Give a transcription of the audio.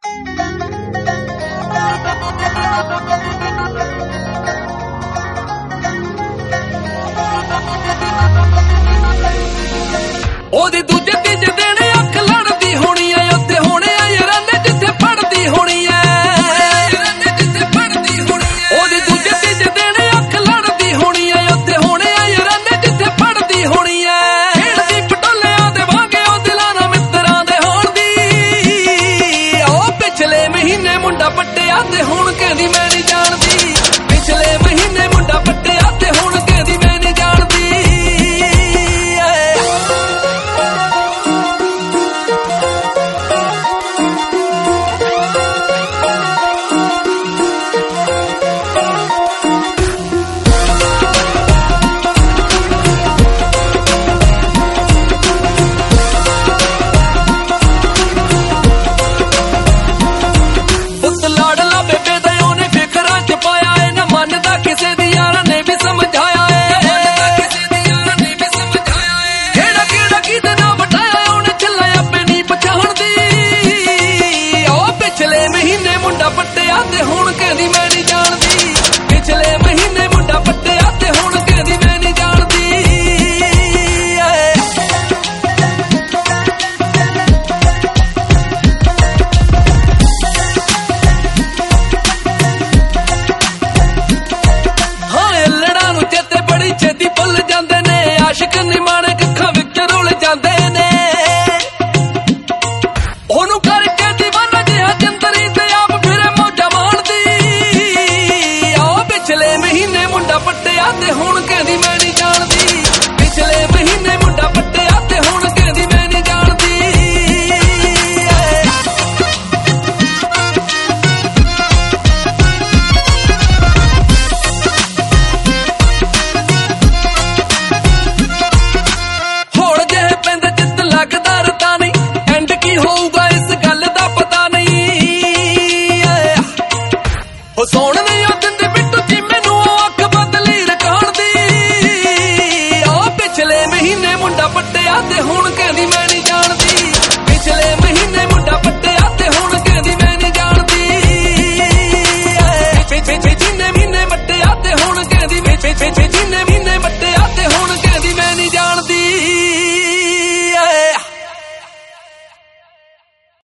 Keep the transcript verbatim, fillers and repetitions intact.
ਉਹਦੇ ਦੂਜੇ ਤੀਜੇ ਦਿਨ ਅੱਖ ਲੜਦੀ ਹੋਣੀ ਐ, ਉੱਤੇ ਹੋਣੇ ਆ ਯਾਰਾਨੇ ਜਿੱਥੇ ਫੜਦੀ ਹੋਣੀ ਐ, ਜਿੱਥੇ ਫੜਦੀ ਹੋਣੀ ਐ। ਉਹਦੇ ਦੂਜੇ ਤੀਜੇ ਦਿਨ ਅੱਖ ਲੜਦੀ ਹੋਣੀ ਐ, ਉੱਤੇ ਹੋਣੇ ਆ ਯਾਰਾਨੇ ਜਿੱਥੇ ਫੜਦੀ ਹੋਣੀ ਐ। ਖੇਡਦੀ ਪਟੋਲਿਆਂ ਦੇ ਵਾਂਗੇ ਉਹ ਦਿਲਾਂ ਨਾਲ ਮਿੱਤਰਾਂ ਦੇ ਹੋਣ ਦੀ, ਉਹ ਪਿਛਲੇ ਮਹੀਨੇ ਮੁੰਡਾ ਪੱਟਿਆ ਤੇ ਹੁਣ ਕਹਿੰਦੀ ਮੈਂ ਨੀ